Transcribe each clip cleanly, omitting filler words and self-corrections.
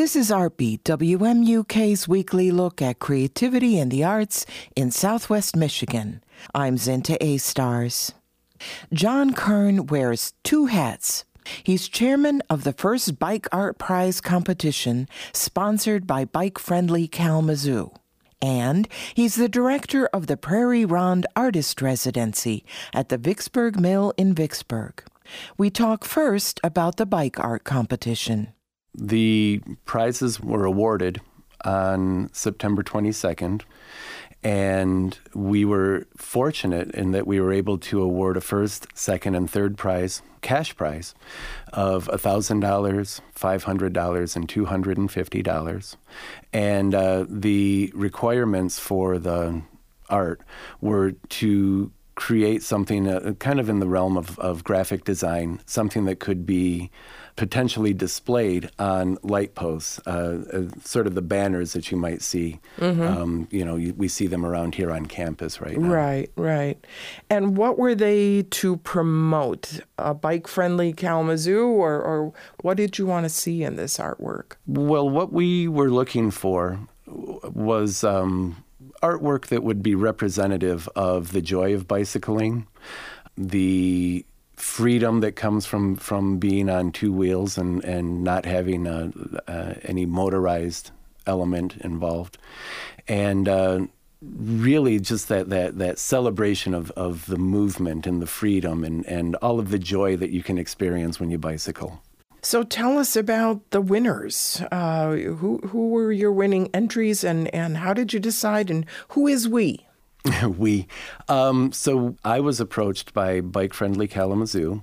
This is Artbeat, WMUK's weekly look at creativity and the arts in Southwest Michigan. I'm Zinta A-Stars. John Kern wears two hats. He's chairman of the first Bike Art Prize competition sponsored by Bike Friendly Kalamazoo. And he's the director of the Prairie Ronde Artist Residency at the Vicksburg Mill in Vicksburg. We talk first about the bike art competition. The prizes were awarded on September 22nd, and we were fortunate in that we were able to award a first, second, and third prize, cash prize, of $1,000, $500, and $250. And the requirements for the art were to create something kind of in the realm of graphic design, something that could be potentially displayed on light posts, sort of the banners that you might see. Mm-hmm. We see them around here on campus right now. Right. And what were they to promote? A bike-friendly Kalamazoo, or what did you want to see in this artwork? Well, what we were looking for was artwork that would be representative of the joy of bicycling, the freedom that comes from being on two wheels and not having any motorized element involved, and really just that celebration of the movement and the freedom and all of the joy that you can experience when you bicycle. So tell us about the winners. Who were your winning entries, and how did you decide, and who is we? So I was approached by Bike Friendly Kalamazoo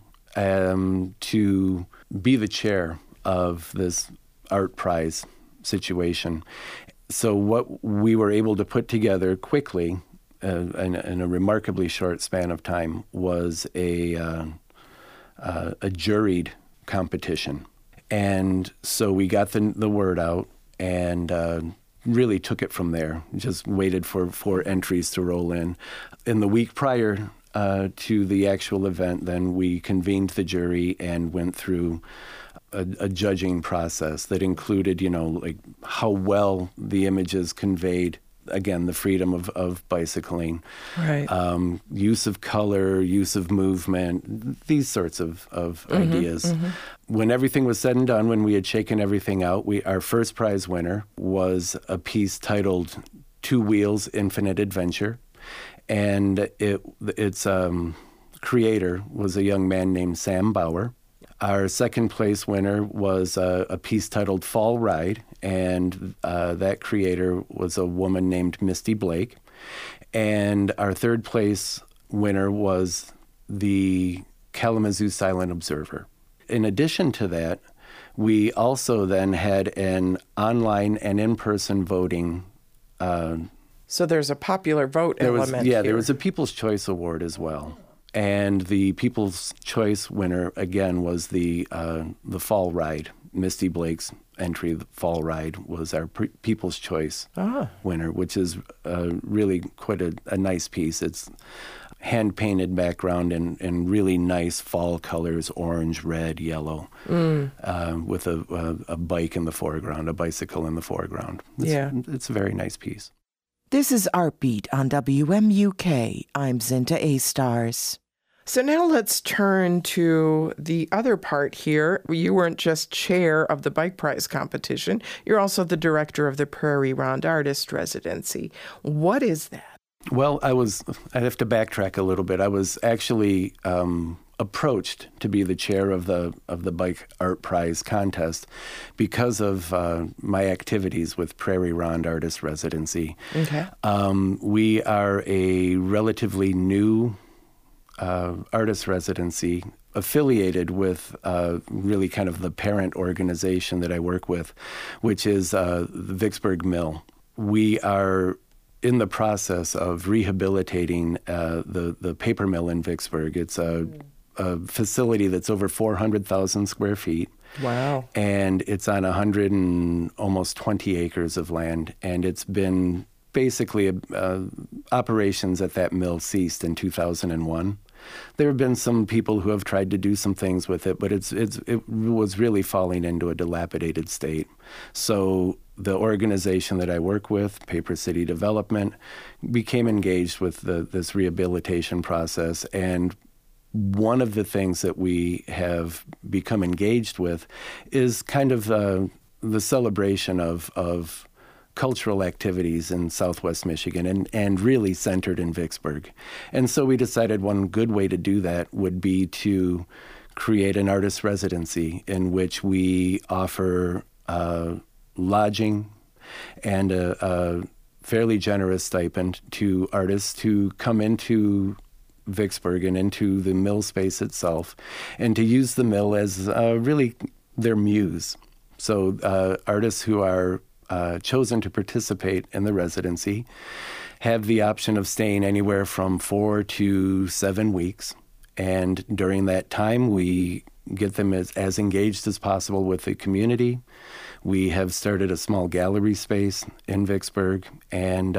to be the chair of this art prize situation. So what we were able to put together quickly in a remarkably short span of time was a juried competition. And so we got the word out and really took it from there. Just waited for entries to roll in. In the week prior to the actual event, then we convened the jury and went through a judging process that included, like how well the images conveyed, again, the freedom of bicycling, right. Use of color, use of movement, these sorts of ideas. Mm-hmm. When everything was said and done, when we had shaken everything out, our first prize winner was a piece titled Two Wheels, Infinite Adventure. And its creator was a young man named Sam Bauer. Our second place winner was a piece titled Fall Ride, and that creator was a woman named Misty Blake. And our third place winner was the Kalamazoo Silent Observer. In addition to that, we also then had an online and in-person voting. So there's a popular vote element here. There was a People's Choice Award as well. And the People's Choice winner, again, was the Fall Ride. Misty Blake's entry, the Fall Ride, was our People's Choice winner, which is really quite a nice piece. It's hand-painted background and really nice fall colors, orange, red, yellow, with a bike in the foreground, a bicycle in the foreground. It's a very nice piece. This is Artbeat on WMUK. I'm Zinta A-Stars. So now let's turn to the other part here. You weren't just chair of the Bike Prize competition. You're also the director of the Prairie Ronde Artist Residency. What is that? Well, I have to backtrack a little bit. I was actually approached to be the chair of the Bike Art Prize contest because of my activities with Prairie Ronde Artist Residency. Okay. We are a relatively new artist residency affiliated with really kind of the parent organization that I work with, which is the Vicksburg Mill. We are in the process of rehabilitating the paper mill in Vicksburg. It's a facility that's over 400,000 square feet. Wow. And it's on almost 20 acres of land. And it's been basically operations at that mill ceased in 2001. There have been some people who have tried to do some things with it, but it was really falling into a dilapidated state. So the organization that I work with, Paper City Development, became engaged with this rehabilitation process. And one of the things that we have become engaged with is kind of the celebration of cultural activities in Southwest Michigan and really centered in Vicksburg. And so we decided one good way to do that would be to create an artist residency in which we offer lodging and a fairly generous stipend to artists who come into Vicksburg and into the mill space itself, and to use the mill as really their muse. So artists who are chosen to participate in the residency have the option of staying anywhere from 4 to 7 weeks. And during that time, we get them as engaged as possible with the community. We have started a small gallery space in Vicksburg, and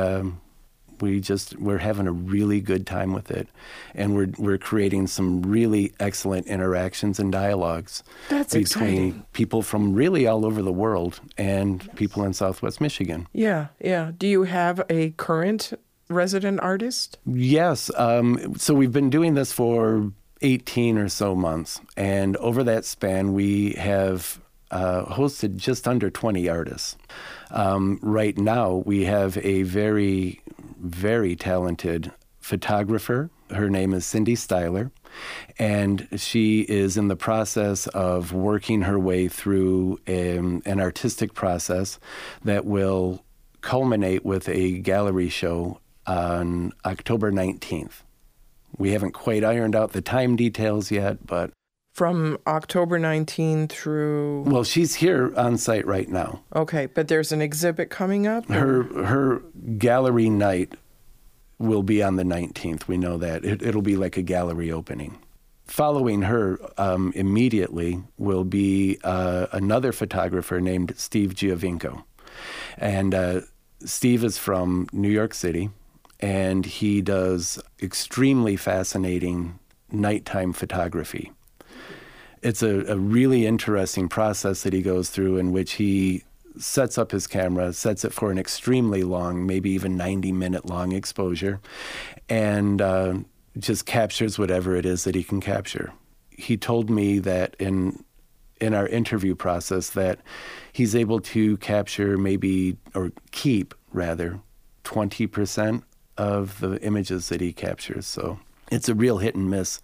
we're having a really good time with it, and we're creating some really excellent interactions and dialogues between exciting. People from really all over the world and people in Southwest Michigan. Yeah. Do you have a current resident artist? Yes. So we've been doing this for 18 or so months, and over that span, we have hosted just under 20 artists. Right now, we have a very, very talented photographer. Her name is Cindy Styler, and she is in the process of working her way through an artistic process that will culminate with a gallery show on October 19th. We haven't quite ironed out the time details yet, but... From October 19 through... Well, she's here on site right now. Okay, but there's an exhibit coming up? Her gallery night will be on the 19th. We know that. It'll be like a gallery opening. Following her immediately will be another photographer named Steve Giovinco. And Steve is from New York City, and he does extremely fascinating nighttime photography. It's a really interesting process that he goes through in which he sets up his camera, sets it for an extremely long, maybe even 90-minute long exposure, and just captures whatever it is that he can capture. He told me that in our interview process that he's able to capture keep 20% of the images that he captures. So it's a real hit and miss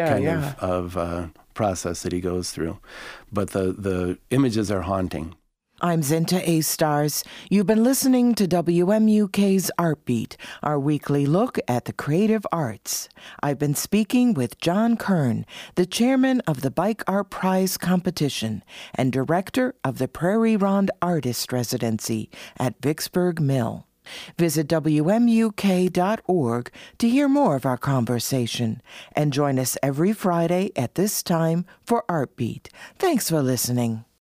of process that he goes through. But the images are haunting. I'm Zinta A. Stars. You've been listening to WMUK's Art Beat, our weekly look at the creative arts. I've been speaking with John Kern, the chairman of the Bike Art Prize competition and director of the Prairie Ronde Artist Residency at Vicksburg Mill. Visit WMUK.org to hear more of our conversation, and join us every Friday at this time for Art Beat. Thanks for listening.